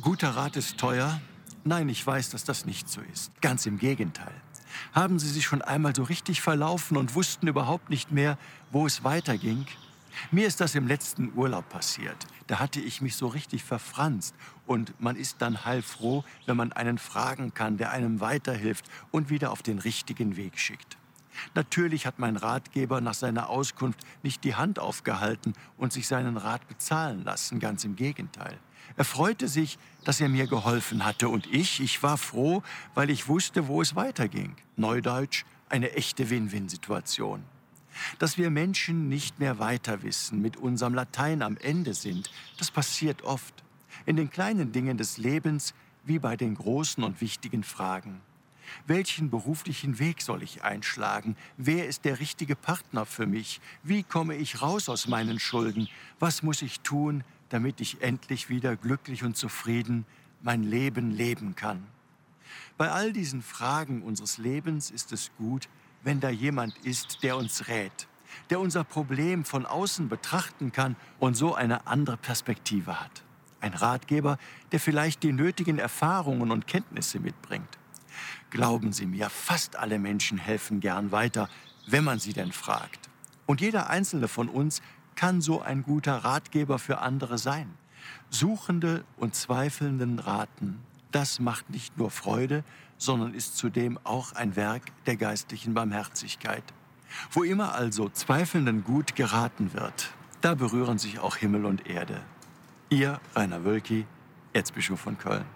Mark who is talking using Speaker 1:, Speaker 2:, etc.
Speaker 1: Guter Rat ist teuer? Nein, ich weiß, dass das nicht so ist. Ganz im Gegenteil. Haben Sie sich schon einmal so richtig verlaufen und wussten überhaupt nicht mehr, wo es weiterging? Mir ist das im letzten Urlaub passiert. Da hatte ich mich so richtig verfranst. Und man ist dann heilfroh, wenn man einen fragen kann, der einem weiterhilft und wieder auf den richtigen Weg schickt. Natürlich hat mein Ratgeber nach seiner Auskunft nicht die Hand aufgehalten und sich seinen Rat bezahlen lassen, ganz im Gegenteil. Er freute sich, dass er mir geholfen hatte und ich war froh, weil ich wusste, wo es weiterging. Neudeutsch, eine echte Win-Win-Situation. Dass wir Menschen nicht mehr weiter wissen, mit unserem Latein am Ende sind, das passiert oft. In den kleinen Dingen des Lebens wie bei den großen und wichtigen Fragen. Welchen beruflichen Weg soll ich einschlagen? Wer ist der richtige Partner für mich? Wie komme ich raus aus meinen Schulden? Was muss ich tun, damit ich endlich wieder glücklich und zufrieden mein Leben leben kann? Bei all diesen Fragen unseres Lebens ist es gut, wenn da jemand ist, der uns rät, der unser Problem von außen betrachten kann und so eine andere Perspektive hat. Ein Ratgeber, der vielleicht die nötigen Erfahrungen und Kenntnisse mitbringt. Glauben Sie mir, fast alle Menschen helfen gern weiter, wenn man sie denn fragt. Und jeder einzelne von uns kann so ein guter Ratgeber für andere sein. Suchende und Zweifelnden raten, das macht nicht nur Freude, sondern ist zudem auch ein Werk der geistlichen Barmherzigkeit. Wo immer also Zweifelnden gut geraten wird, da berühren sich auch Himmel und Erde. Ihr Rainer Wölki, Erzbischof von Köln.